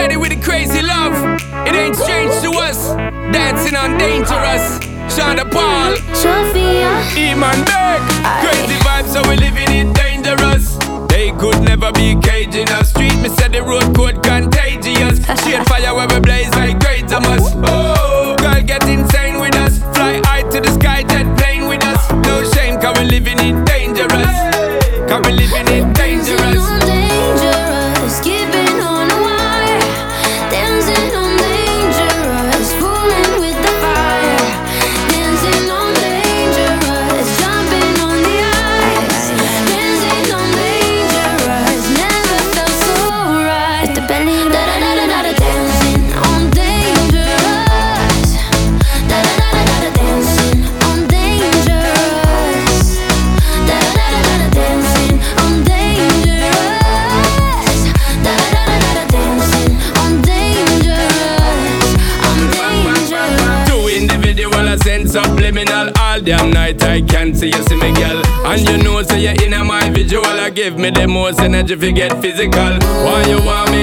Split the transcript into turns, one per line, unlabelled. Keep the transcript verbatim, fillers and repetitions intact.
steady with the crazy love. It ain't strange to us. Dancing on Dangerous. Shonda Paul,
Sophia,
Eman Beck. Crazy vibes, so we living it dangerous. They could never be caging us. Street, me said the road code contagious. Shade fire where we blaze like grades of us. Oh, girl get insane with us. Fly high to the sky, jet plane with us. No shame, cause we living it dangerous. Cause we living it dangerous.
on dangerous, keeping on a wire, dancing on dangerous, fooling with the fire, dancing on dangerous, jumping on the ice, dancing on dangerous, never felt so right. With the belly, da da da da da da, dancing on dangerous, da da da da da da, dancing on dangerous, da da da da da da, dancing on dangerous, da da da da da, dancing on dangerous, on dangerous.
Two individual, a sense subliminal. All damn night I can't see you, see me girl. And you know, say you're in my visual. I give me the most energy if you get physical. Why you want me